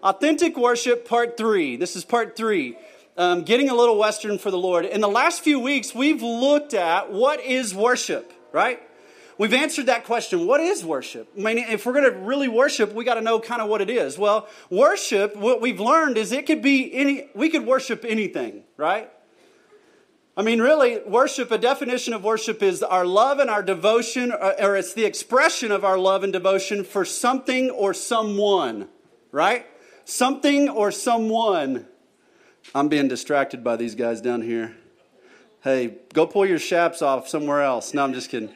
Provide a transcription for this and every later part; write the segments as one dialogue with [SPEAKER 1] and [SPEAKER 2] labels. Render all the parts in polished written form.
[SPEAKER 1] Authentic worship, part 3. This is part 3. Getting a little Western for the Lord. In the last few weeks, we've looked at what is worship, right? We've answered that question. What is worship? I mean, if we're going to really worship, we got to know kind of what it is. Well, worship, what we've learned is it could be we could worship anything, right? I mean, really, worship, a definition of worship is our love and our devotion, or it's the expression of our love and devotion for something or someone, right? Something or someone. I'm being distracted by these guys down here. Hey, go pull your chaps off somewhere else. No, I'm just kidding.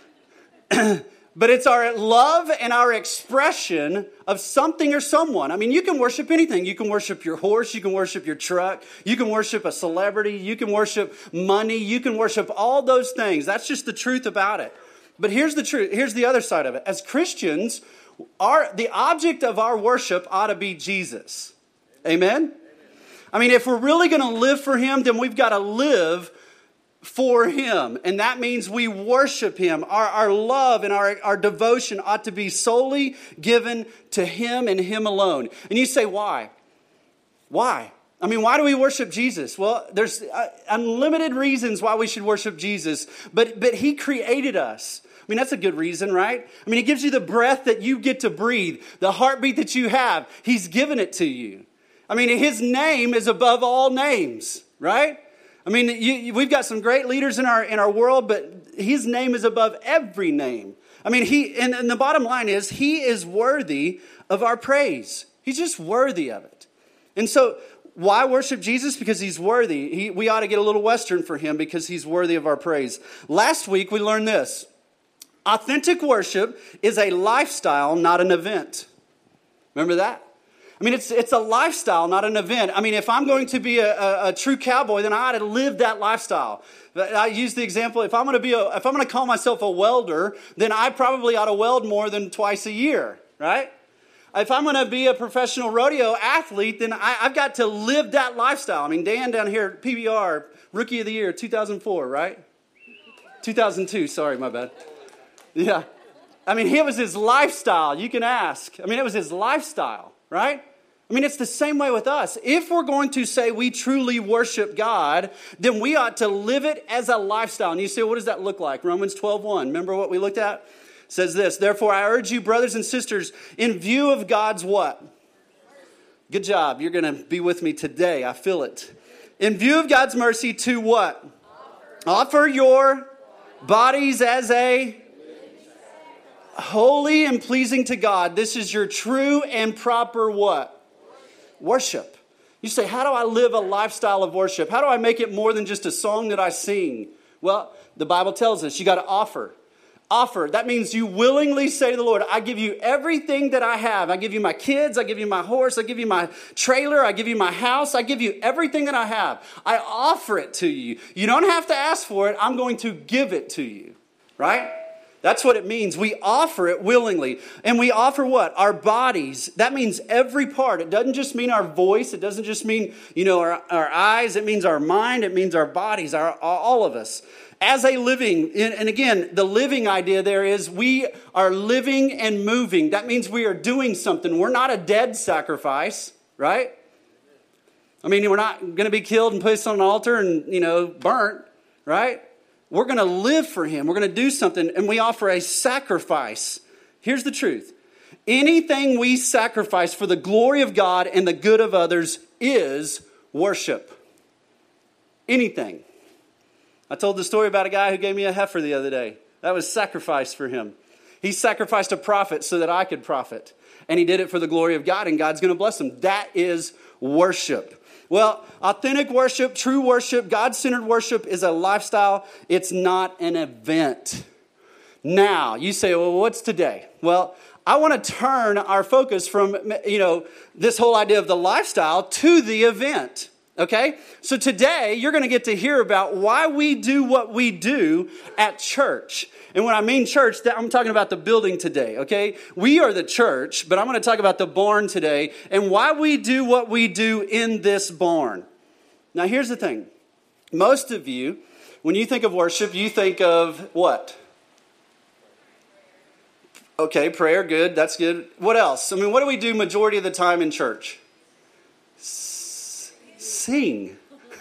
[SPEAKER 1] But it's our love and our expression of something or someone. I mean, you can worship anything. You can worship your horse. You can worship your truck. You can worship a celebrity. You can worship money. You can worship all those things. That's just the truth about it. But here's the truth. Here's the other side of it. As Christians, the object of our worship ought to be Jesus. Amen? I mean, if we're really going to live for Him, then we've got to live for Him. And that means we worship Him. Our love and our devotion ought to be solely given to Him and Him alone. And you say, why? Why? I mean, why do we worship Jesus? Well, there's unlimited reasons why we should worship Jesus. But He created us. I mean, that's a good reason, right? I mean, He gives you the breath that you get to breathe, the heartbeat that you have. He's given it to you. I mean, His name is above all names, right? I mean, we've got some great leaders in our world, but His name is above every name. I mean, and the bottom line is He is worthy of our praise. He's just worthy of it. And so, why worship Jesus? Because He's worthy. We ought to get a little Western for Him because He's worthy of our praise. Last week, we learned this. Authentic worship is a lifestyle, not an event. Remember that? I mean, it's a lifestyle, not an event. I mean, if I'm going to be a true cowboy, then I ought to live that lifestyle. I use the example, if I'm going to call myself a welder, then I probably ought to weld more than twice a year, right? If I'm going to be a professional rodeo athlete, then I've got to live that lifestyle. I mean, Dan down here, PBR, Rookie of the Year, 2004, right? 2002, sorry, my bad. Yeah. I mean, it was his lifestyle. You can ask. I mean, it was his lifestyle, right? I mean, it's the same way with us. If we're going to say we truly worship God, then we ought to live it as a lifestyle. And you say, what does that look like? Romans 12:1. Remember what we looked at? It says this, therefore I urge you, brothers and sisters, in view of God's what? Good job. You're going to be with me today. I feel it. In view of God's mercy to what? Offer your bodies as a holy and pleasing to God. This is your true and proper what? Worship. You say, how do I live a lifestyle of worship? How do I make it more than just a song that I sing? Well, the Bible tells us you got to offer. Offer. That means you willingly say to the Lord, I give you everything that I have. I give you my kids. I give you my horse. I give you my trailer. I give you my house. I give you everything that I have. I offer it to you. You don't have to ask for it. I'm going to give it to you. Right? That's what it means. We offer it willingly. And we offer what? Our bodies. That means every part. It doesn't just mean our voice. It doesn't just mean, our eyes. It means our mind. It means our bodies, all of us. As a living, and again, the living idea there is we are living and moving. That means we are doing something. We're not a dead sacrifice, right? I mean, we're not going to be killed and placed on an altar and, burnt, right? We're going to live for Him. We're going to do something, and we offer a sacrifice. Here's the truth. Anything we sacrifice for the glory of God and the good of others is worship. Anything. I told the story about a guy who gave me a heifer the other day. That was sacrifice for him. He sacrificed a prophet so that I could profit. And he did it for the glory of God, and God's going to bless him. That is worship. Well, authentic worship, true worship, God-centered worship is a lifestyle. It's not an event. Now, you say, well, what's today? Well, I want to turn our focus from, this whole idea of the lifestyle to the event. Okay? So today, you're going to get to hear about why we do what we do at church. And when I mean church, I'm talking about the building today, okay? We are the church, but I'm going to talk about the barn today and why we do what we do in this barn. Now, here's the thing. Most of you, when you think of worship, you think of what? Okay, prayer, good. That's good. What else? I mean, what do we do majority of the time in church? Sing.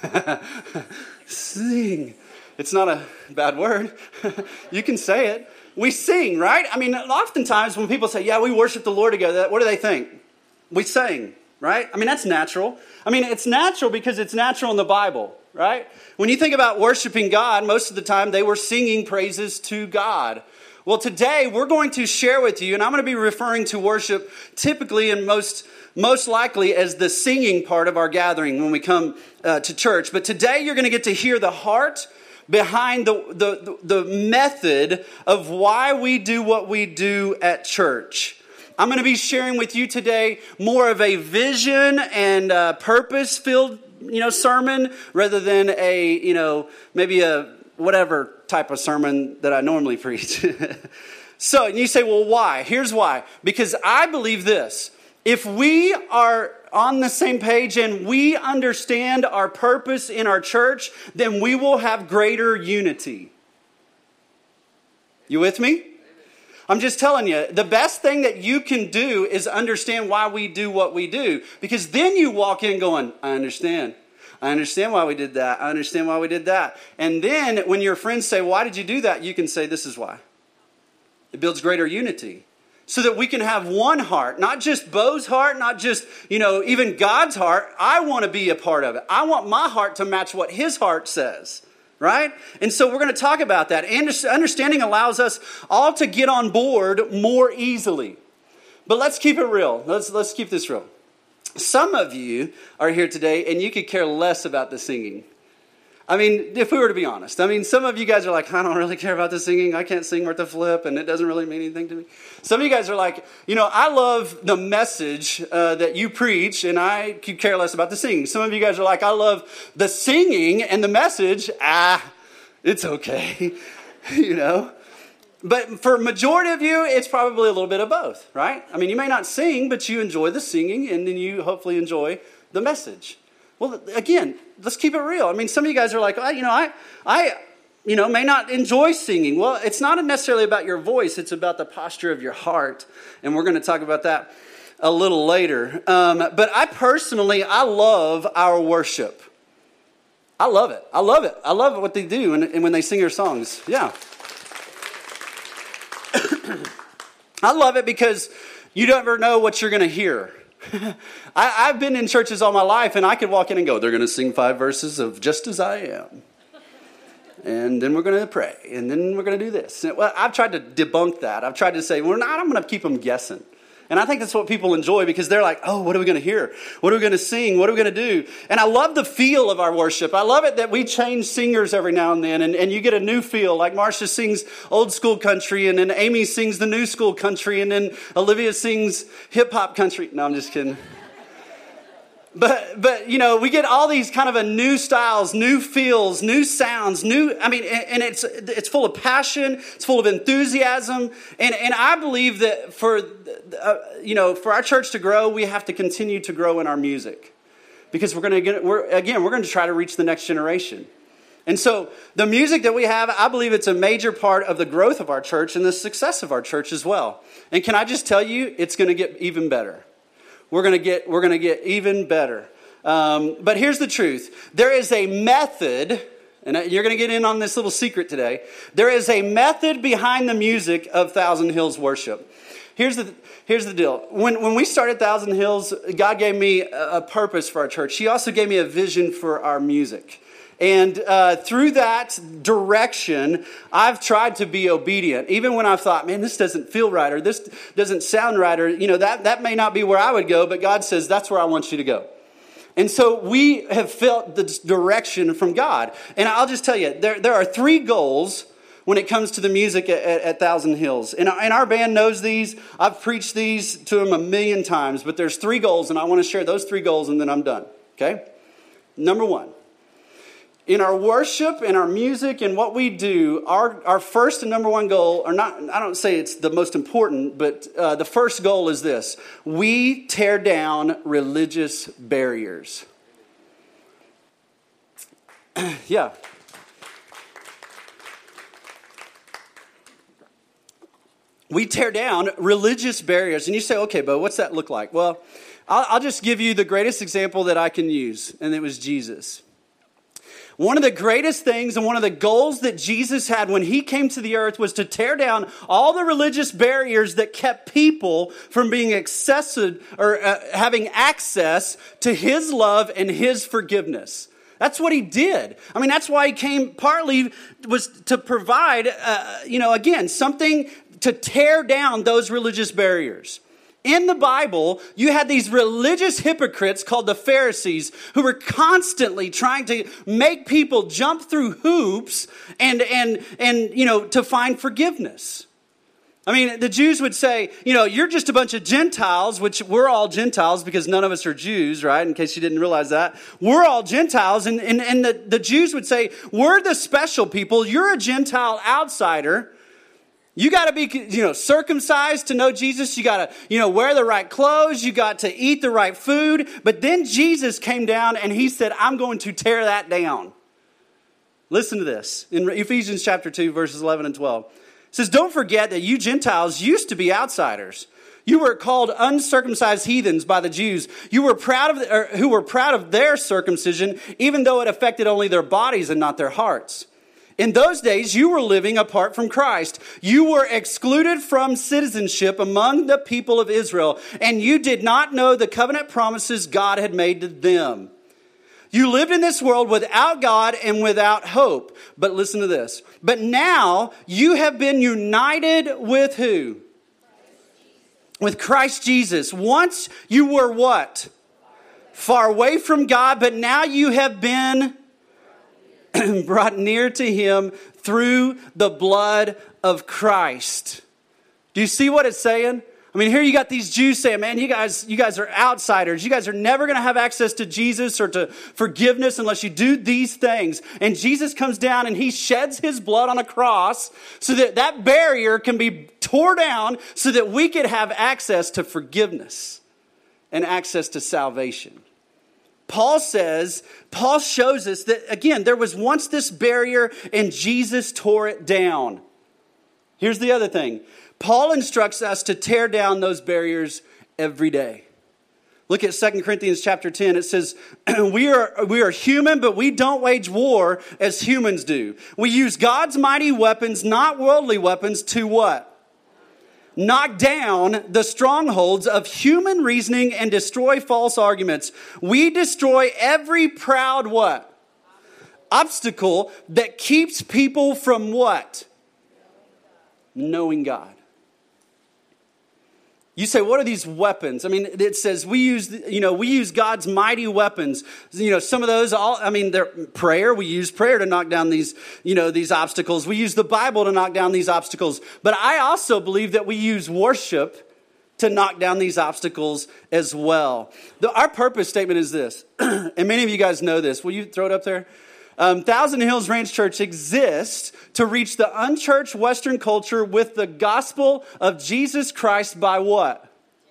[SPEAKER 1] Sing. It's not a bad word. You can say it. We sing, right? I mean, oftentimes when people say, yeah, we worship the Lord together, what do they think? We sang, right? I mean, that's natural. I mean, it's natural because it's natural in the Bible, right? When you think about worshiping God, most of the time they were singing praises to God. Well, today we're going to share with you, and I'm going to be referring to worship typically and most likely as the singing part of our gathering when we come to church. But today you're going to get to hear the heart behind the method of why we do what we do at church. I'm going to be sharing with you today more of a vision and purpose-filled, sermon rather than maybe a whatever type of sermon that I normally preach. So you say, well, why? Here's why. Because I believe this. If we are on the same page and we understand our purpose in our church, then we will have greater unity. You with me? I'm just telling you, the best thing that you can do is understand why we do what we do. Because then you walk in going, I understand. I understand why we did that. I understand why we did that. And then when your friends say, why did you do that? You can say, this is why. It builds greater unity. So that we can have one heart, not just Bo's heart, not just, even God's heart. I want to be a part of it. I want my heart to match what his heart says, right? And so we're going to talk about that. And understanding allows us all to get on board more easily. But let's keep it real. Let's keep this real. Some of you are here today and you could care less about the singing. I mean, if we were to be honest, some of you guys are like, I don't really care about the singing. I can't sing worth a flip, and it doesn't really mean anything to me. Some of you guys are like, I love the message that you preach, and I could care less about the singing. Some of you guys are like, I love the singing and the message. It's okay, But for majority of you, it's probably a little bit of both, right? I mean, you may not sing, but you enjoy the singing, and then you hopefully enjoy the message. Well, again, let's keep it real. I mean, some of you guys are like, I may not enjoy singing. Well, it's not necessarily about your voice. It's about the posture of your heart. And we're going to talk about that a little later. But I love our worship. I love it. I love it. I love what they do and when they sing their songs. Yeah. I love it because you never know what you're going to hear. I've been in churches all my life, and I could walk in and go, they're going to sing 5 verses of Just As I Am. And then we're going to pray. And then we're going to do this. Well, I've tried to debunk that. I've tried to say, I'm going to keep them guessing. And I think that's what people enjoy because they're like, oh, what are we going to hear? What are we going to sing? What are we going to do? And I love the feel of our worship. I love it that we change singers every now and then. And you get a new feel. Like Marcia sings old school country. And then Amy sings the new school country. And then Olivia sings hip hop country. No, I'm just kidding. But we get all these kind of a new styles, new feels, new sounds, and it's full of passion, it's full of enthusiasm, and I believe that for our church to grow, we have to continue to grow in our music, because we're going to try to reach the next generation. And so the music that we have, I believe it's a major part of the growth of our church and the success of our church as well. And can I just tell you, it's going to get even better. We're going to get even better. But here's the truth. There is a method, and you're going to get in on this little secret today. There is a method behind the music of Thousand Hills worship. Here's the deal. When we started Thousand Hills, God gave me a purpose for our church. He also gave me a vision for our music. And through that direction, I've tried to be obedient. Even when I've thought, man, this doesn't feel right, or this doesn't sound right, or that may not be where I would go, but God says, that's where I want you to go. And so we have felt the direction from God. And I'll just tell you, there are 3 goals when it comes to the music at Thousand Hills. And our band knows these. I've preached these to them 1,000,000 times, but there's 3 goals, and I want to share those 3 goals, and then I'm done. Okay? Number 1. In our worship, in our music, and what we do, our first and number 1 goal, or not, I don't say it's the most important, but the first goal is this. We tear down religious barriers. Yeah. we tear down religious barriers. And you say, okay, Bo, what's that look like? Well, I'll just give you the greatest example that I can use, and it was Jesus. One of the greatest things and one of the goals that Jesus had when he came to the earth was to tear down all the religious barriers that kept people from being accessible or having access to his love and his forgiveness. That's what he did. I mean, that's why he came, partly was to provide, again, something to tear down those religious barriers. In the Bible, you had these religious hypocrites called the Pharisees who were constantly trying to make people jump through hoops and to find forgiveness. I mean, the Jews would say, you're just a bunch of Gentiles, which we're all Gentiles because none of us are Jews, right? In case you didn't realize that. We're all Gentiles. And the Jews would say, we're the special people. You're a Gentile outsider. You got to be, circumcised to know Jesus. You got to, wear the right clothes. You got to eat the right food. But then Jesus came down and he said, I'm going to tear that down. Listen to this. In Ephesians chapter 2, verses 11 and 12. It says, don't forget that you Gentiles used to be outsiders. You were called uncircumcised heathens by the Jews. You were who were proud of their circumcision, even though it affected only their bodies and not their hearts. In those days, you were living apart from Christ. You were excluded from citizenship among the people of Israel, and you did not know the covenant promises God had made to them. You lived in this world without God and without hope. But listen to this. But now you have been united with who? With Christ Jesus. Once you were what? Far away from God, but now you have been brought near to him through the blood of Christ. Do you see what it's saying? I mean, here you got these Jews saying, man, you guys are outsiders. You guys are never going to have access to Jesus or to forgiveness unless you do these things. And Jesus comes down and he sheds his blood on a cross so that that barrier can be torn down so that we could have access to forgiveness and access to salvation. Paul shows us that, again, there was once this barrier and Jesus tore it down. Here's the other thing. Paul instructs us to tear down those barriers every day. Look at 2 Corinthians chapter 10. It says, we are human, but we don't wage war as humans do. We use God's mighty weapons, not worldly weapons, to what? Knock down the strongholds of human reasoning and destroy false arguments. We destroy every proud what? Obstacle that keeps people from what? Knowing God. You say, what are these weapons? I mean, it says we use God's mighty weapons. Some of those, they're prayer. We use prayer to knock down these obstacles. We use the Bible to knock down these obstacles. But I also believe that we use worship to knock down these obstacles as well. Our purpose statement is this, and many of you guys know this. Will you throw it up there? Thousand Hills Ranch Church exists to reach the unchurched Western culture with the gospel of Jesus Christ by what?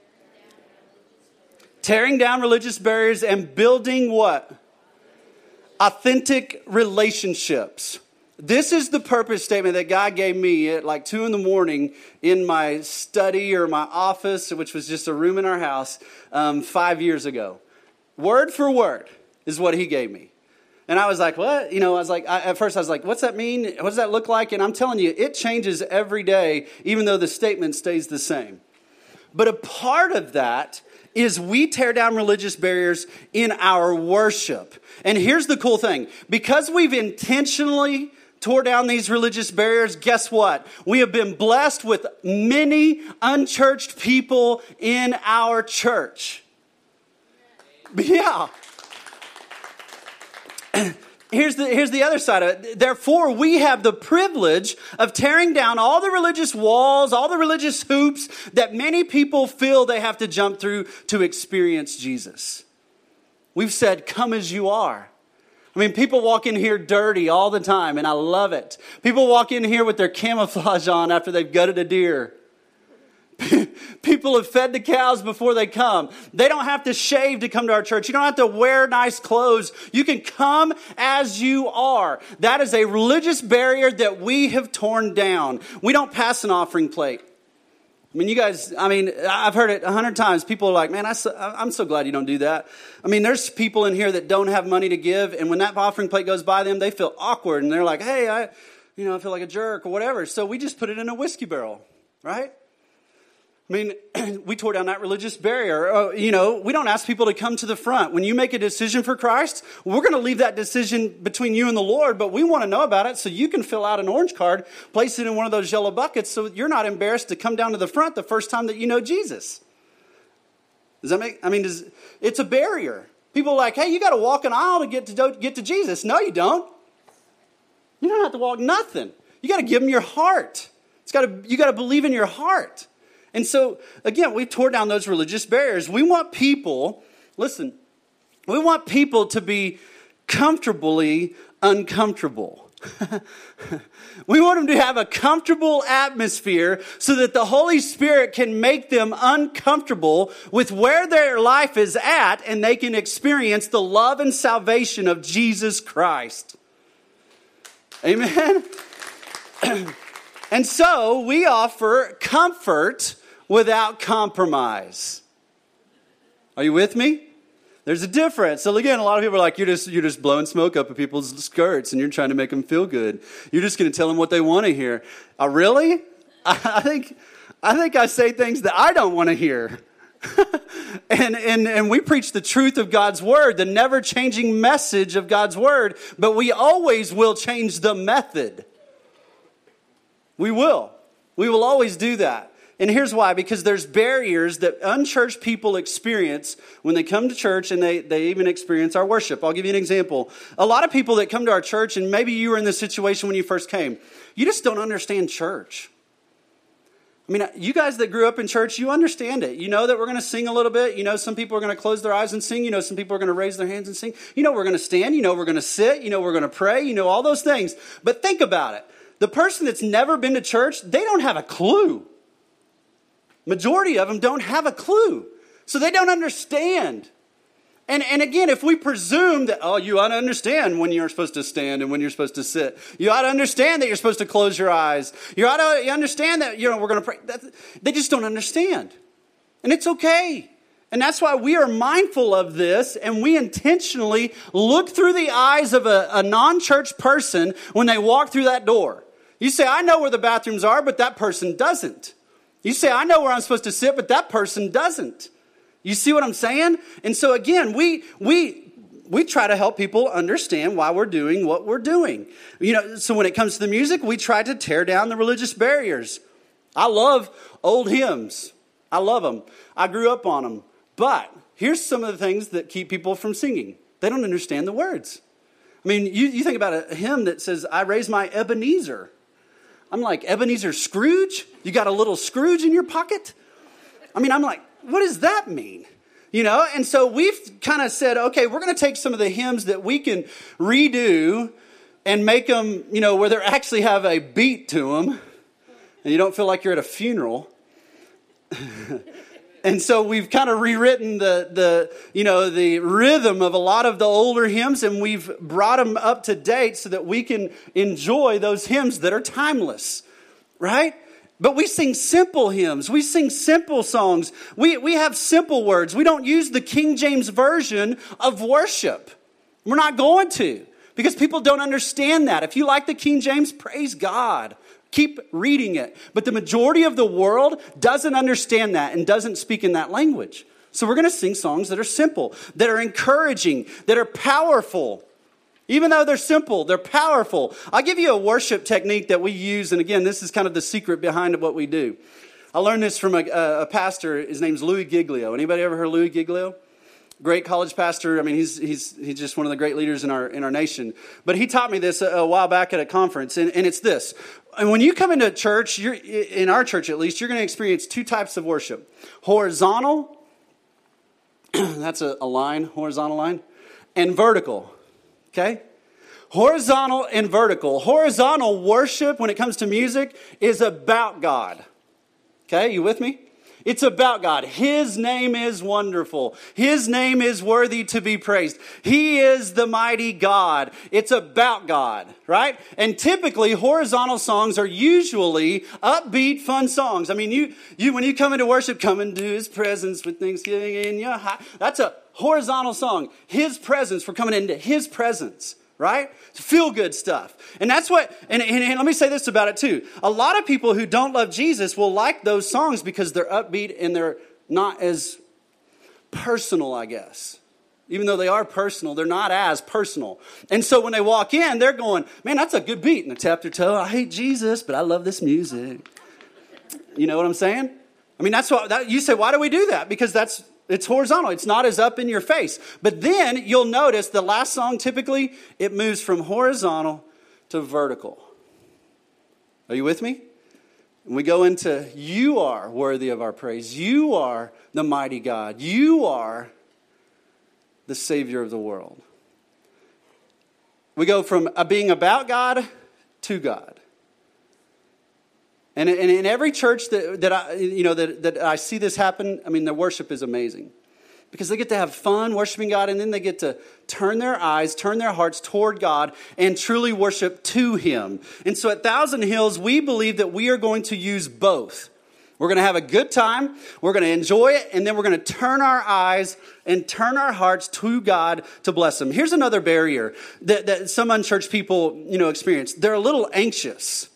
[SPEAKER 1] Tearing down religious barriers and building what? Authentic relationships. This is the purpose statement that God gave me at like 2 a.m. in my study or my office, which was just a room in our house 5 years ago. Word for word is what he gave me. And I was like, what? At first I was like, what's that mean? What does that look like? And I'm telling you, it changes every day, even though the statement stays the same. But a part of that is we tear down religious barriers in our worship. And here's the cool thing. Because we've intentionally tore down these religious barriers, guess what? We have been blessed with many unchurched people in our church. Yeah. Here's the other side of it. Therefore, we have the privilege of tearing down all the religious walls, all the religious hoops that many people feel they have to jump through to experience Jesus. We've said, come as you are. I mean, people walk in here dirty all the time, and I love it. People walk in here with their camouflage on after they've gutted a deer. People have fed the cows before they come. They don't have to shave to come to our church. You don't have to wear nice clothes. You can come as you are. That is a religious barrier that we have torn down. We don't pass an offering plate. I mean, you guys, I've heard it 100 times. People are like, man, I'm so glad you don't do that. I mean, there's people in here that don't have money to give, and when that offering plate goes by them, they feel awkward, and they're like, hey, I feel like a jerk or whatever. So we just put it in a whiskey barrel, right? I mean, we tore down that religious barrier. We don't ask people to come to the front. When you make a decision for Christ, we're going to leave that decision between you and the Lord, but we want to know about it so you can fill out an orange card, place it in one of those yellow buckets so you're not embarrassed to come down to the front the first time that you know Jesus. Does that make, it's a barrier. People are like, hey, you got to walk an aisle to get to Jesus. No, you don't. You don't have to walk nothing. You got to give him your heart. You got to believe in your heart. And so, again, we tore down those religious barriers. We want people, listen, we want people to be comfortably uncomfortable. We want them to have a comfortable atmosphere so that the Holy Spirit can make them uncomfortable with where their life is at and they can experience the love and salvation of Jesus Christ. Amen? And so we offer comfort without compromise. Are you with me? There's a difference. So again, a lot of people are like, you're just blowing smoke up at people's skirts and you're trying to make them feel good. You're just going to tell them what they want to hear. Really? I think I say things that I don't want to hear. and we preach the truth of God's word, the never-changing message of God's word, but we always will change the method. We will. We will always do that. And here's why. Because there's barriers that unchurched people experience when they come to church, and they even experience our worship. I'll give you an example. A lot of people that come to our church, and maybe you were in this situation when you first came, you just don't understand church. I mean, you guys that grew up in church, you understand it. You know that we're going to sing a little bit. You know some people are going to close their eyes and sing. You know some people are going to raise their hands and sing. You know we're going to stand. You know we're going to sit. You know we're going to pray. You know all those things. But think about it. The person that's never been to church, they don't have a clue. Majority of them don't have a clue. So they don't understand. And again, if we presume that, you ought to understand when you're supposed to stand and when you're supposed to sit. You ought to understand that you're supposed to close your eyes. You ought to understand that, we're going to pray. They just don't understand. And it's okay. And that's why we are mindful of this, and we intentionally look through the eyes of a non-church person when they walk through that door. You say, I know where the bathrooms are, but that person doesn't. You say, I know where I'm supposed to sit, but that person doesn't. You see what I'm saying? And so again, we try to help people understand why we're doing what we're doing. So when it comes to the music, we try to tear down the religious barriers. I love old hymns. I love them. I grew up on them. But here's some of the things that keep people from singing. They don't understand the words. I mean, you think about a hymn that says, I raise my Ebenezer. I'm like, Ebenezer Scrooge? You got a little Scrooge in your pocket? I'm like, what does that mean? And so we've kind of said, okay, we're going to take some of the hymns that we can redo and make them, where they actually have a beat to them, and you don't feel like you're at a funeral. And so we've kind of rewritten the rhythm of a lot of the older hymns, and we've brought them up to date so that we can enjoy those hymns that are timeless, right? But we sing simple hymns. We sing simple songs. We have simple words. We don't use the King James Version of worship. We're not going to, because people don't understand that. If you like the King James, praise God. Keep reading it. But the majority of the world doesn't understand that and doesn't speak in that language. So we're going to sing songs that are simple, that are encouraging, that are powerful. Even though they're simple, they're powerful. I'll give you a worship technique that we use. And again, this is kind of the secret behind what we do. I learned this from a pastor. His name's Louis Giglio. Anybody ever heard Louis Giglio? Great college pastor. He's just one of the great leaders in our nation. But he taught me this a while back at a conference, and it's this. And when you come into church, in our church at least, you're going to experience two types of worship. Horizontal, that's a line, horizontal line, and vertical, okay? Horizontal and vertical. Horizontal worship, when it comes to music, is about God. Okay, you with me? It's about God. His name is wonderful. His name is worthy to be praised. He is the mighty God. It's about God, right? And typically, horizontal songs are usually upbeat, fun songs. I mean, you when you come into worship, come into His presence with thanksgiving in your heart. That's a horizontal song. His presence, we're coming into His presence. Right? Feel good stuff. And that's what, and let me say this about it too. A lot of people who don't love Jesus will like those songs because they're upbeat and they're not as personal, I guess. Even though they are personal, they're not as personal. And so when they walk in, they're going, man, that's a good beat. And they tap their toe. I hate Jesus, but I love this music. You know what I'm saying? I mean, that's what, you say, why do we do that? Because it's horizontal. It's not as up in your face. But then you'll notice the last song, typically, it moves from horizontal to vertical. Are you with me? And we go into, you are worthy of our praise. You are the mighty God. You are the Savior of the world. We go from being about God to God. And in every church that I see this happen, I mean, the worship is amazing. Because they get to have fun worshiping God, and then they get to turn their eyes, turn their hearts toward God, and truly worship to Him. And so at Thousand Hills, we believe that we are going to use both. We're going to have a good time, we're going to enjoy it, and then we're going to turn our eyes and turn our hearts to God to bless Him. Here's another barrier that some unchurched people, experience. They're a little anxious.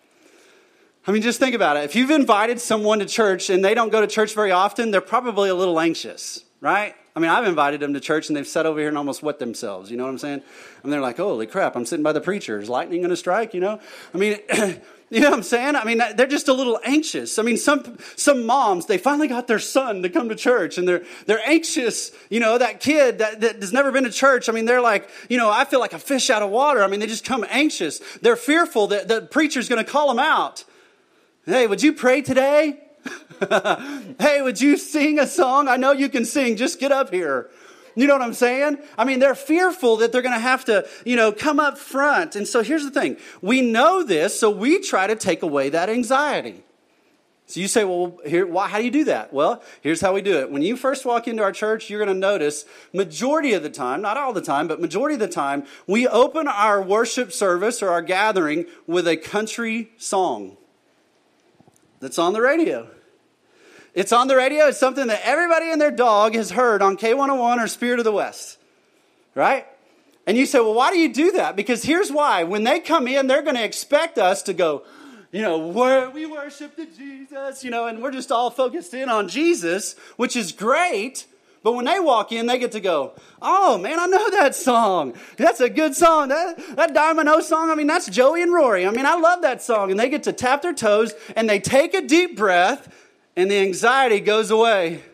[SPEAKER 1] I mean, just think about it. If you've invited someone to church and they don't go to church very often, they're probably a little anxious, right? I mean, I've invited them to church and they've sat over here and almost wet themselves. You know what I'm saying? And they're like, holy crap, I'm sitting by the preacher. Is lightning going to strike, I mean, you know what I'm saying? I mean, they're just a little anxious. I mean, some moms, they finally got their son to come to church and they're anxious. That kid that has never been to church. I mean, they're like, I feel like a fish out of water. I mean, they just come anxious. They're fearful that the preacher's going to call them out. Hey, would you pray today? Hey, would you sing a song? I know you can sing. Just get up here. You know what I'm saying? I mean, they're fearful that they're going to have to, come up front. And so here's the thing. We know this, so we try to take away that anxiety. So you say, well, how do you do that? Well, here's how we do it. When you first walk into our church, you're going to notice majority of the time, not all the time, but majority of the time, we open our worship service or our gathering with a country song. That's on the radio. It's on the radio. It's something that everybody and their dog has heard on K101 or Spirit of the West. Right? And you say, well, why do you do that? Because here's why. When they come in, they're going to expect us to go, where we worship the Jesus, and we're just all focused in on Jesus, which is great. But when they walk in, they get to go, oh, man, I know that song. That's a good song. That Diamond O song, I mean, that's Joey and Rory. I mean, I love that song. And they get to tap their toes, and they take a deep breath, and the anxiety goes away.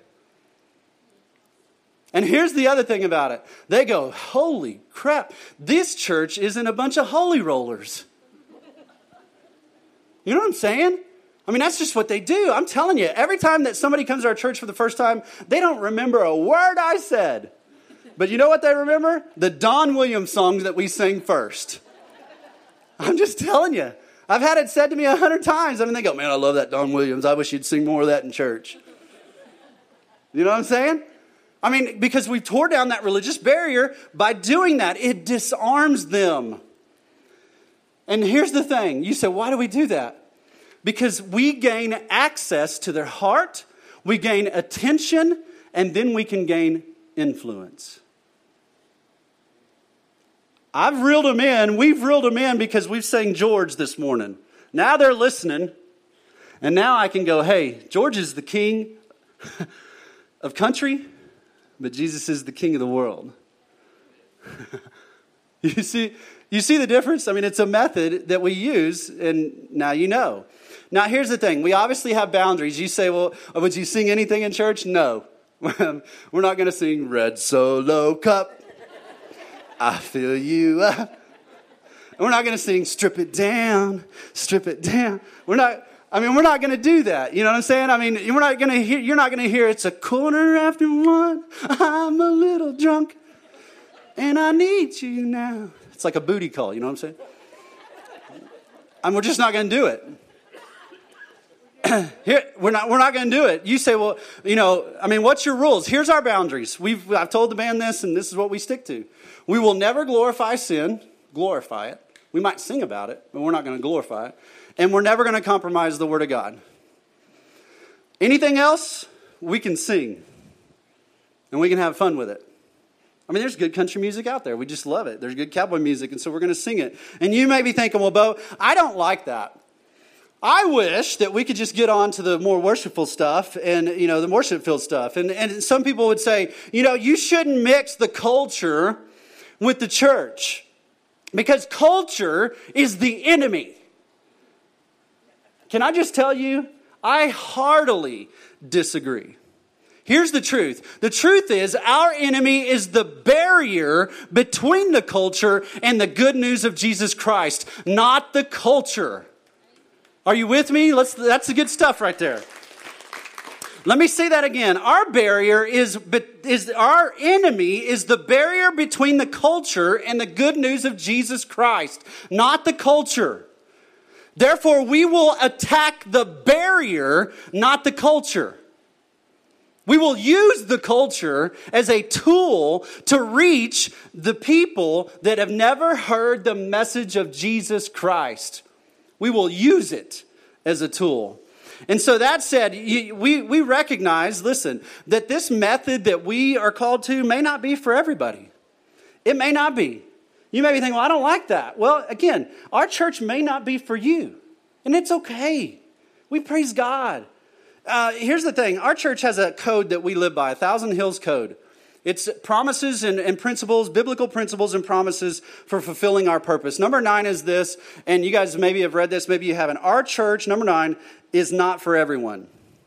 [SPEAKER 1] And here's the other thing about it. They go, holy crap, this church isn't a bunch of holy rollers. You know what I'm saying? I mean, that's just what they do. I'm telling you, every time that somebody comes to our church for the first time, they don't remember a word I said. But you know what they remember? The Don Williams songs that we sing first. I'm just telling you. I've had it said to me 100 times. I mean, they go, man, I love that Don Williams. I wish you'd sing more of that in church. You know what I'm saying? I mean, because we tore down that religious barrier by doing that. It disarms them. And here's the thing. You say, why do we do that? Because we gain access to their heart, we gain attention, and then we can gain influence. I've reeled them in. We've reeled them in because we've sang George this morning. Now they're listening. And now I can go, hey, George is the king of country, but Jesus is the king of the world. You see the difference? I mean, it's a method that we use, and now you know. Now, here's the thing. We obviously have boundaries. You say, well, would you sing anything in church? No. We're not going to sing Red Solo Cup. I fill you up. We're not going to sing Strip It Down, Strip It Down. We're not going to do that. You know what I'm saying? I mean, you're not going to hear it's a quarter after one. I'm a little drunk and I need you now. It's like a booty call. You know what I'm saying? And we're just not going to do it. Here, we're not going to do it. You say, well, what's your rules? Here's our boundaries. I've told the band this, and this is what we stick to. We will never glorify sin, glorify it. We might sing about it, but we're not going to glorify it. And we're never going to compromise the Word of God. Anything else, we can sing. And we can have fun with it. I mean, there's good country music out there. We just love it. There's good cowboy music, and so we're going to sing it. And you may be thinking, well, Bo, I don't like that. I wish that we could just get on to the more worshipful stuff and, the worship-filled stuff. And some people would say, you shouldn't mix the culture with the church because culture is the enemy. Can I just tell you, I heartily disagree. Here's the truth. The truth is our enemy is the barrier between the culture and the good news of Jesus Christ, not the culture. Are you with me? That's the good stuff right there. Let me say that again. Our enemy is the barrier between the culture and the good news of Jesus Christ, not the culture. Therefore, we will attack the barrier, not the culture. We will use the culture as a tool to reach the people that have never heard the message of Jesus Christ. We will use it as a tool. And so that said, we recognize, listen, that this method that we are called to may not be for everybody. It may not be. You may be thinking, well, I don't like that. Well, again, our church may not be for you. And it's okay. We praise God. Here's the thing. Our church has a code that we live by, 1,000 Hills Code. It's promises and principles, biblical principles and promises for fulfilling our purpose. Number 9 is this, and you guys maybe have read this, maybe you haven't. Our church, number 9, is not for everyone.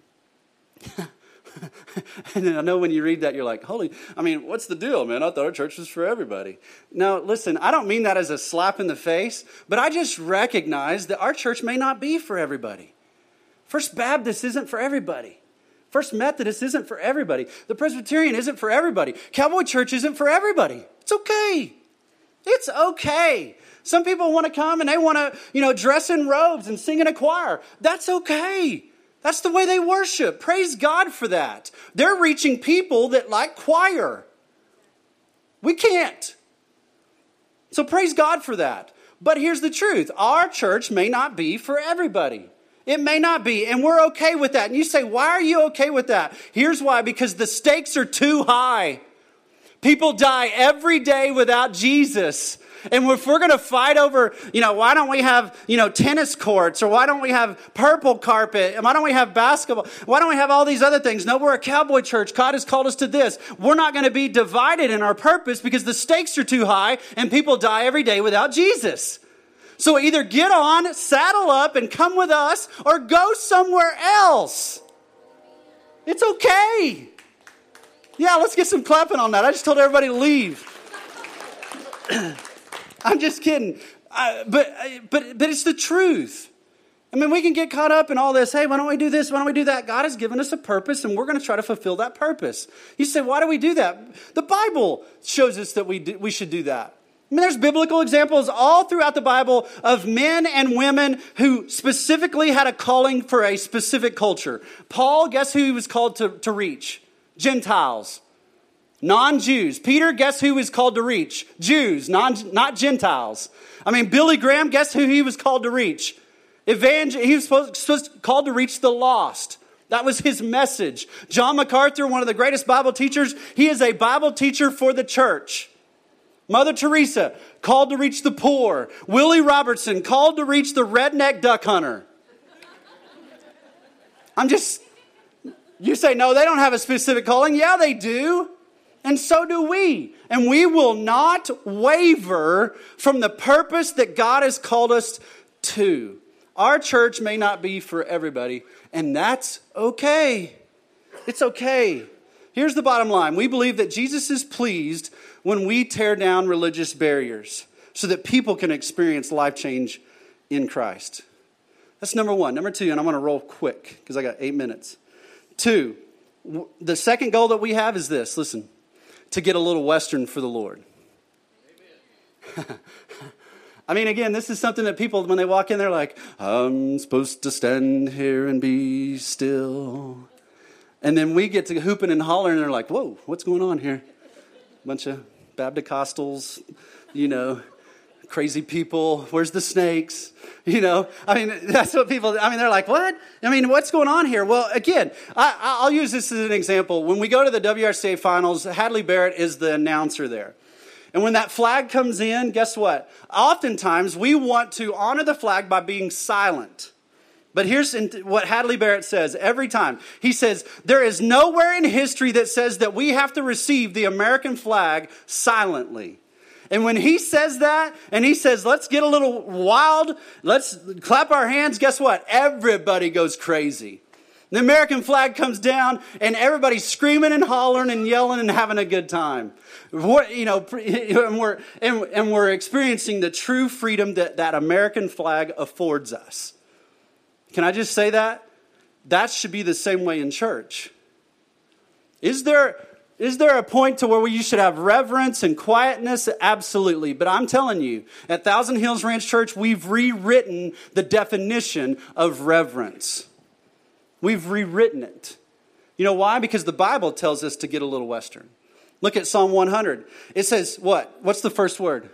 [SPEAKER 1] And I know when you read that, you're like, what's the deal, man? I thought our church was for everybody. No, listen, I don't mean that as a slap in the face, but I just recognize that our church may not be for everybody. First Baptist isn't for everybody. First Methodist isn't for everybody. The Presbyterian isn't for everybody. Cowboy Church isn't for everybody. It's okay. It's okay. Some people want to come and they want to, dress in robes and sing in a choir. That's okay. That's the way they worship. Praise God for that. They're reaching people that like choir. We can't. So praise God for that. But here's the truth. Our church may not be for everybody. It may not be, and we're okay with that. And you say, why are you okay with that? Here's why, because the stakes are too high. People die every day without Jesus. And if we're going to fight over, why don't we have, tennis courts, or why don't we have purple carpet, and why don't we have basketball? Why don't we have all these other things? No, we're a cowboy church. God has called us to this. We're not going to be divided in our purpose because the stakes are too high and people die every day without Jesus. So either get on, saddle up, and come with us, or go somewhere else. It's okay. Yeah, let's get some clapping on that. I just told everybody to leave. I'm just kidding. But it's the truth. I mean, we can get caught up in all this. Hey, why don't we do this? Why don't we do that? God has given us a purpose, and we're going to try to fulfill that purpose. You say, why do we do that? The Bible shows us that we should do that. I mean, there's biblical examples all throughout the Bible of men and women who specifically had a calling for a specific culture. Paul, guess who he was called to reach? Gentiles. Non-Jews. Peter, guess who he was called to reach? Jews, not Gentiles. I mean, Billy Graham, guess who he was called to reach? He was called to reach the lost. That was his message. John MacArthur, one of the greatest Bible teachers, he is a Bible teacher for the church. Mother Teresa, called to reach the poor. Willie Robertson, called to reach the redneck duck hunter. You say, no, they don't have a specific calling. Yeah, they do. And so do we. And we will not waver from the purpose that God has called us to. Our church may not be for everybody, and that's okay. It's okay. Here's the bottom line. We believe that Jesus is pleased when we tear down religious barriers so that people can experience life change in Christ. That's number 1. Number 2, and I'm going to roll quick because I got 8 minutes. 2, the second goal that we have is this. Listen, to get a little Western for the Lord. I mean, again, this is something that people, when they walk in, they're like, I'm supposed to stand here and be still. And then we get to hooping and hollering, and they're like, whoa, what's going on here? Bunch of Baptist-costals, crazy people. Where's the snakes? I mean, that's what people, they're like, what? What's going on here? Well, again, I'll use this as an example. When we go to the WRCA finals, Hadley Barrett is the announcer there. And when that flag comes in, guess what? Oftentimes, we want to honor the flag by being silent. But here's what Hadley Barrett says every time. He says, there is nowhere in history that says that we have to receive the American flag silently. And when he says that, and he says, let's get a little wild, let's clap our hands, guess what? Everybody goes crazy. The American flag comes down, and everybody's screaming and hollering and yelling and having a good time. And we're experiencing the true freedom that American flag affords us. Can I just say that? That should be the same way in church. Is there a point to where you should have reverence and quietness? Absolutely. But I'm telling you, at Thousand Hills Ranch Church, we've rewritten the definition of reverence. We've rewritten it. You know why? Because the Bible tells us to get a little Western. Look at Psalm 100. It says what? What's the first word?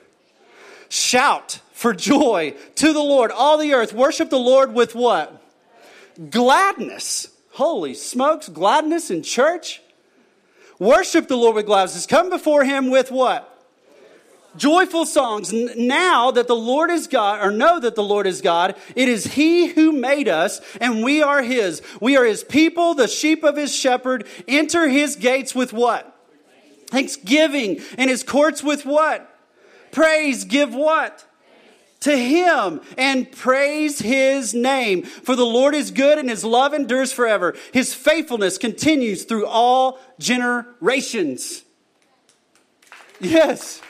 [SPEAKER 1] Shout for joy to the Lord, all the earth. Worship the Lord with what? Gladness. Holy smokes, gladness in church? Worship the Lord with gladness. Come before him with what? Joyful songs. Now that the Lord is God, or know that the Lord is God, it is he who made us, and we are his. We are his people, the sheep of his shepherd. Enter his gates with what? Thanksgiving. And his courts with what? Praise. Give what? To him, and praise his name. For the Lord is good, and his love endures forever. His faithfulness continues through all generations. Yes.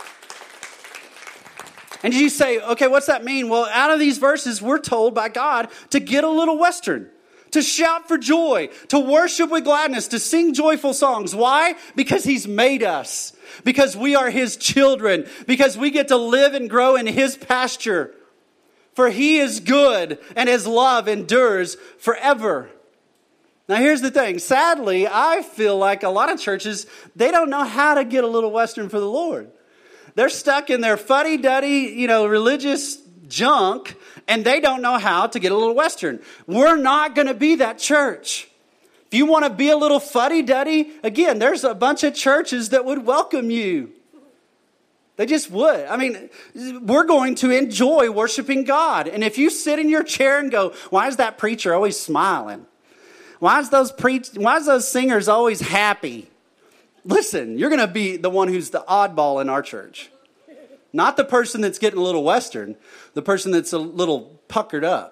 [SPEAKER 1] And you say, okay, what's that mean? Well, out of these verses, we're told by God to get a little Western, to shout for joy, to worship with gladness, to sing joyful songs. Why? Because he's made us. Because we are his children. Because we get to live and grow in his pasture. For he is good, and his love endures forever. Now here's the thing. Sadly, I feel like a lot of churches, they don't know how to get a little Western for the Lord. They're stuck in their fuddy-duddy, religious junk, and they don't know how to get a little Western. We're not going to be that church. If you want to be a little fuddy-duddy, again, there's a bunch of churches that would welcome you. They just would. We're going to enjoy worshiping God. And if you sit in your chair and go, why is that preacher always smiling? Why is those singers always happy? Listen, you're going to be the one who's the oddball in our church. Not the person that's getting a little Western, the person that's a little puckered up.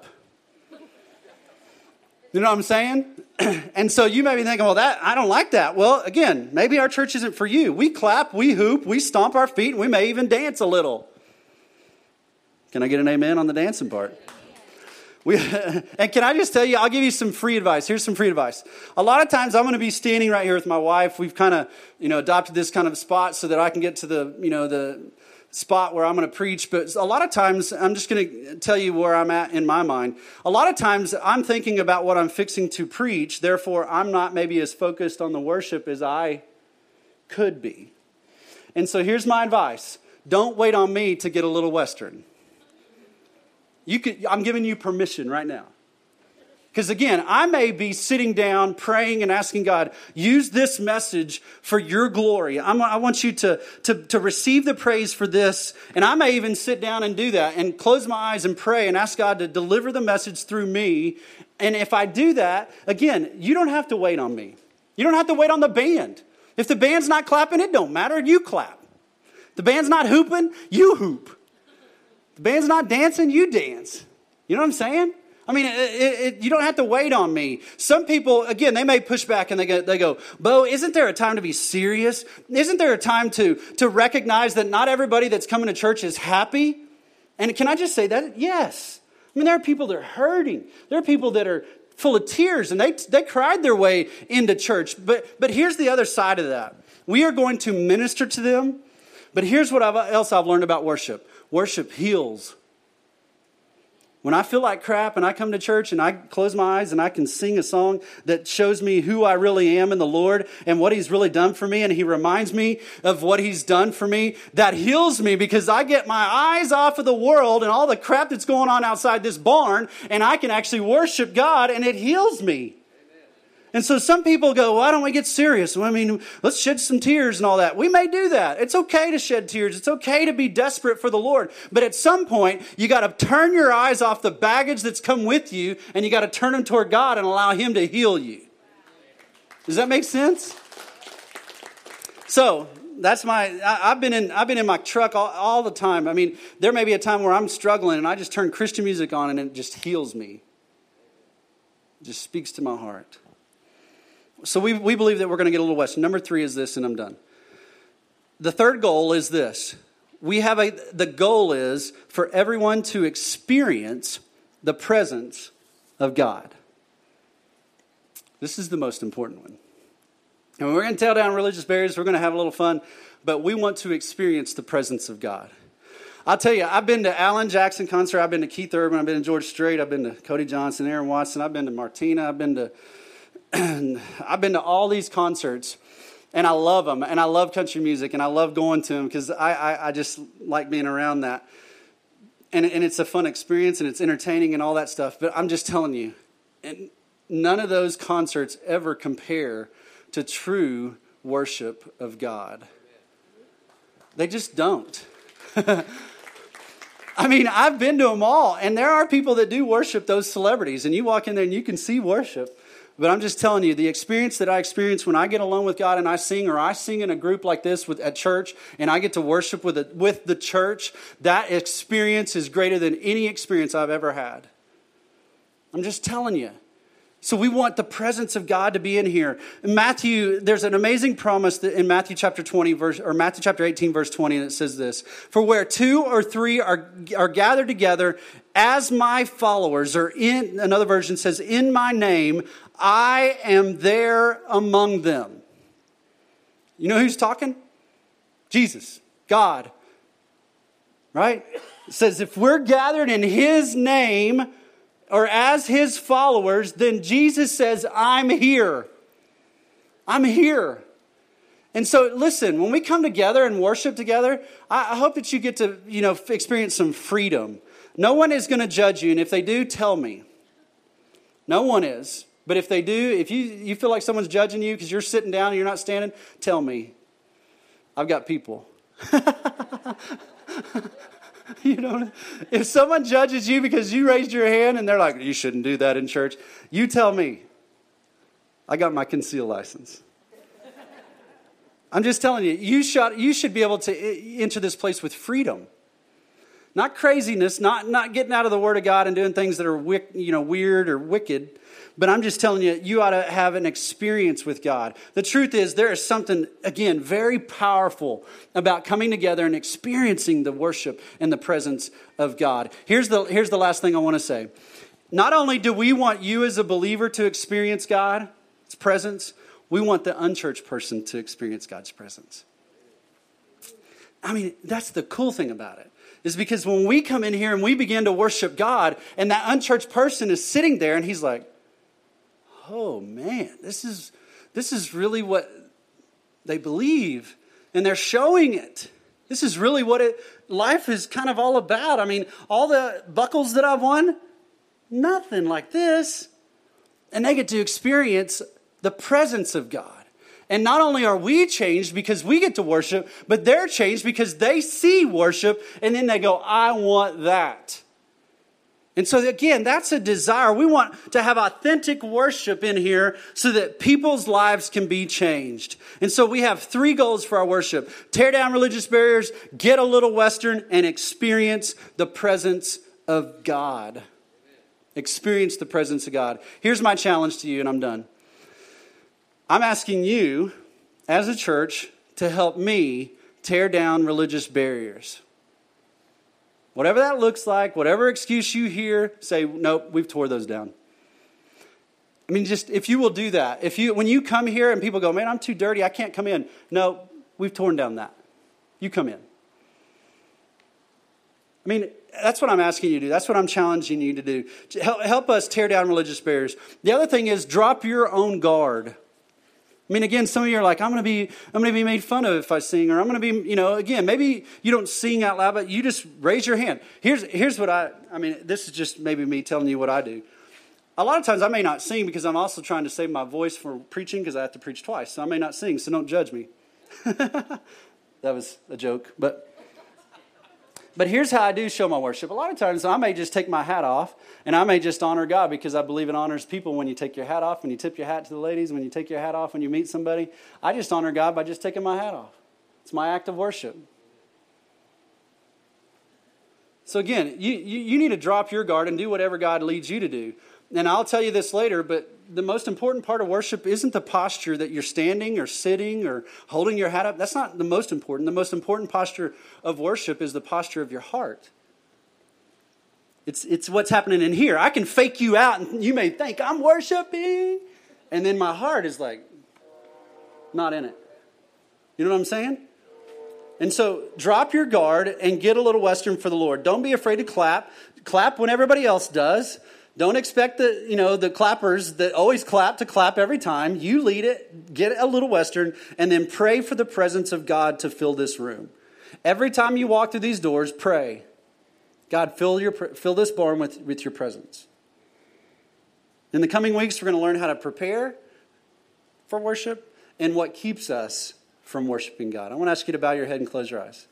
[SPEAKER 1] You know what I'm saying? And so you may be thinking, well, I don't like that. Well, again, maybe our church isn't for you. We clap, we hoop, we stomp our feet, and we may even dance a little. Can I get an amen on the dancing part? And can I just tell you, I'll give you some free advice. Here's some free advice. A lot of times I'm going to be standing right here with my wife. We've kind of, adopted this kind of spot so that I can get to the spot where I'm going to preach. But a lot of times, I'm just going to tell you where I'm at in my mind. A lot of times I'm thinking about what I'm fixing to preach. Therefore, I'm not maybe as focused on the worship as I could be. And so here's my advice. Don't wait on me to get a little Western. I'm giving you permission right now. Because again, I may be sitting down praying and asking God, use this message for your glory. I want you to receive the praise for this. And I may even sit down and do that and close my eyes and pray and ask God to deliver the message through me. And if I do that, again, you don't have to wait on me. You don't have to wait on the band. If the band's not clapping, it don't matter. You clap. The band's not hooping, you hoop. The band's not dancing, you dance. You know what I'm saying? You don't have to wait on me. Some people, again, they may push back and they go, Bo, isn't there a time to be serious? Isn't there a time to recognize that not everybody that's coming to church is happy? And can I just say that? Yes. There are people that are hurting. There are people that are full of tears and they cried their way into church. But here's the other side of that. We are going to minister to them. But here's what else I've learned about worship. Worship heals. When I feel like crap and I come to church and I close my eyes and I can sing a song that shows me who I really am in the Lord and what He's really done for me, and He reminds me of what He's done for me, that heals me, because I get my eyes off of the world and all the crap that's going on outside this barn, and I can actually worship God, and it heals me. And so some people go, why don't we get serious? Well, I mean, let's shed some tears and all that. We may do that. It's okay to shed tears. It's okay to be desperate for the Lord. But at some point, you got to turn your eyes off the baggage that's come with you, and you got to turn them toward God and allow Him to heal you. Does that make sense? So that's I've been in my truck all the time. I mean, there may be a time where I'm struggling and I just turn Christian music on and it just heals me. It just speaks to my heart. So we believe that we're going to get a little Western. Number 3 is this, and I'm done. The third goal is this. The goal is for everyone to experience the presence of God. This is the most important one. And we're going to tear down religious barriers. We're going to have a little fun. But we want to experience the presence of God. I'll tell you, I've been to Alan Jackson concert. I've been to Keith Urban. I've been to George Strait. I've been to Cody Johnson, Aaron Watson. I've been to Martina. I've been to all these concerts, and I love them, and I love country music, and I love going to them because I just like being around that. And it's a fun experience, and it's entertaining and all that stuff. But I'm just telling you, and none of those concerts ever compare to true worship of God. They just don't. I mean, I've been to them all, and there are people that do worship those celebrities, and you walk in there and you can see worship. But I'm just telling you, the experience that I experience when I get alone with God and I sing, or I sing in a group like this at church, and I get to worship with the church, that experience is greater than any experience I've ever had. I'm just telling you. So we want the presence of God to be in here. In Matthew, there's an amazing promise that in Matthew chapter 18, verse 20, and it says this: "For where 2 or 3 are gathered together as my followers," or in another version says, "in my name, I am there among them." You know who's talking? Jesus, God. Right? It says if we're gathered in His name, or as His followers, then Jesus says, I'm here. I'm here. And so listen, when we come together and worship together, I hope that you get to, experience some freedom. No one is going to judge you. And if they do, tell me. No one is. But if they do, if you feel like someone's judging you because you're sitting down and you're not standing, tell me. I've got people. If someone judges you because you raised your hand and they're like, you shouldn't do that in church, you tell me. I got my conceal license. I'm just telling you, you should be able to enter this place with freedom. Not craziness, not getting out of the Word of God and doing things that are weird or wicked. But I'm just telling you, you ought to have an experience with God. The truth is, there is something, again, very powerful about coming together and experiencing the worship and the presence of God. Here's the last thing I want to say. Not only do we want you as a believer to experience God's presence, we want the unchurched person to experience God's presence. I mean, that's the cool thing about it. Is because when we come in here and we begin to worship God, and that unchurched person is sitting there and he's like, oh man, this is really what they believe, and they're showing it. This is really what life is kind of all about. I mean, all the buckles that I've won, nothing like this. And they get to experience the presence of God. And not only are we changed because we get to worship, but they're changed because they see worship, and then they go, I want that. And so again, that's a desire. We want to have authentic worship in here so that people's lives can be changed. And so we have 3 goals for our worship. Tear down religious barriers, get a little Western, and experience the presence of God. Experience the presence of God. Here's my challenge to you, and I'm done. I'm asking you, as a church, to help me tear down religious barriers. Whatever that looks like, whatever excuse you hear, say, nope, we've tore those down. I mean, just if you will do that. When you come here and people go, man, I'm too dirty, I can't come in. No, we've torn down that. You come in. I mean, that's what I'm asking you to do. That's what I'm challenging you to do. Help us tear down religious barriers. The other thing is drop your own guard. I mean, again, some of you are like, I'm going to be made fun of if I sing, or I'm going to be, again, maybe you don't sing out loud, but you just raise your hand. Here's what I mean, this is just maybe me telling you what I do. A lot of times I may not sing because I'm also trying to save my voice for preaching because I have to preach twice. So I may not sing, so don't judge me. That was a joke, but here's how I do show my worship. A lot of times I may just take my hat off, and I may just honor God because I believe it honors people when you take your hat off, when you tip your hat to the ladies, when you take your hat off when you meet somebody. I just honor God by just taking my hat off. It's my act of worship. So again, you need to drop your guard and do whatever God leads you to do. And I'll tell you this later, but the most important part of worship isn't the posture that you're standing or sitting or holding your hat up. That's not the most important. The most important posture of worship is the posture of your heart. It's what's happening in here. I can fake you out, and you may think I'm worshiping, and then my heart is like not in it. You know what I'm saying? And so drop your guard and get a little Western for the Lord. Don't be afraid to clap. Clap when everybody else does. Don't expect the clappers that always clap to clap every time. You lead it, get a little Western, and then pray for the presence of God to fill this room. Every time you walk through these doors, pray, God, fill this barn with your presence. In the coming weeks, we're going to learn how to prepare for worship and what keeps us from worshiping God. I want to ask you to bow your head and close your eyes.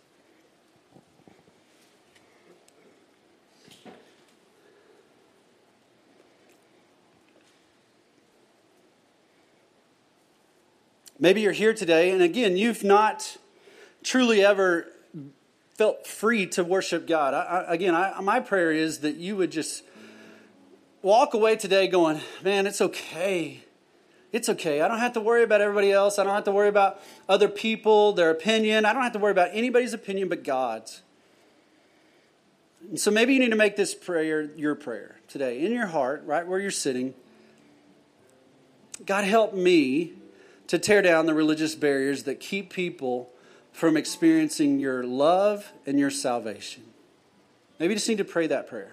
[SPEAKER 1] Maybe you're here today, and again, you've not truly ever felt free to worship God. My prayer is that you would just walk away today going, man, it's okay. It's okay. I don't have to worry about everybody else. I don't have to worry about other people, their opinion. I don't have to worry about anybody's opinion but God's. And so maybe you need to make this prayer your prayer today in your heart, right where you're sitting. God, help me to tear down the religious barriers that keep people from experiencing your love and your salvation. Maybe you just need to pray that prayer.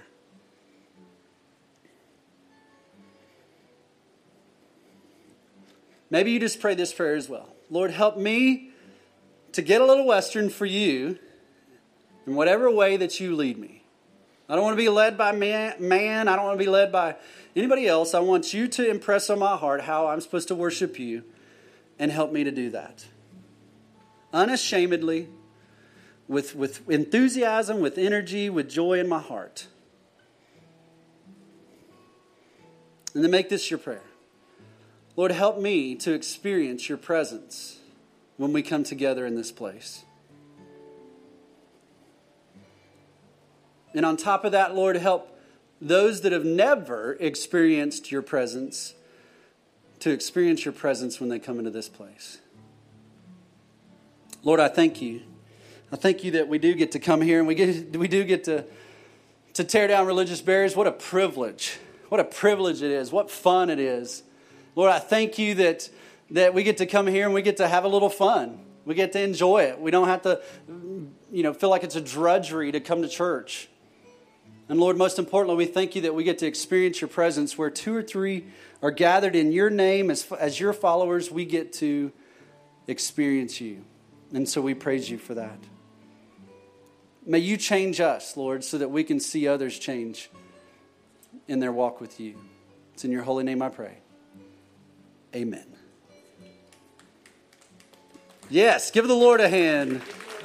[SPEAKER 1] Maybe you just pray this prayer as well. Lord, help me to get a little Western for you in whatever way that you lead me. I don't want to be led by man. I don't want to be led by anybody else. I want you to impress on my heart how I'm supposed to worship you. And help me to do that. Unashamedly, with enthusiasm, with energy, with joy in my heart. And then make this your prayer. Lord, help me to experience your presence when we come together in this place. And on top of that, Lord, help those that have never experienced your presence to experience your presence when they come into this place. Lord, I thank you. I thank you that we do get to come here and we do get to tear down religious barriers. What a privilege. What a privilege it is. What fun it is. Lord, I thank you that we get to come here and we get to have a little fun. We get to enjoy it. We don't have to feel like it's a drudgery to come to church. And Lord, most importantly, we thank you that we get to experience your presence where 2 or 3 are gathered in your name as your followers. We get to experience you. And so we praise you for that. May you change us, Lord, so that we can see others change in their walk with you. It's in your holy name I pray. Amen. Yes, give the Lord a hand.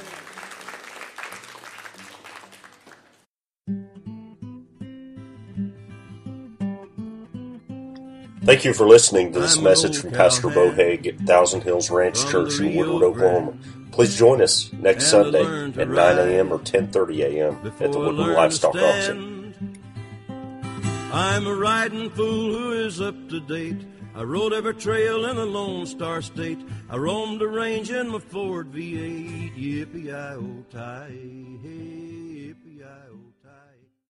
[SPEAKER 2] Thank you for listening to this message from Pastor Bo Hague at Thousand Hills Ranch Church in Woodward, Oklahoma. Please join us next Sunday at 9 a.m. or 10:30 a.m. at the Woodward Livestock Auction.
[SPEAKER 3] I'm a riding fool who is up to date. I rode every trail in the Lone Star State. I roamed the range in my Ford V8. Yippee-I-oh, tie, hey, yippee-I-oh.